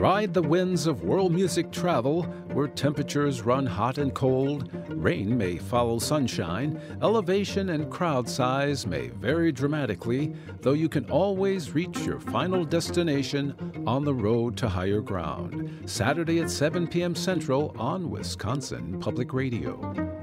Ride the winds of world music travel, where temperatures run hot and cold, rain may follow sunshine, elevation and crowd size may vary dramatically, though you can always reach your final destination on the road to higher ground. Saturday at 7 p.m. Central on Wisconsin Public Radio.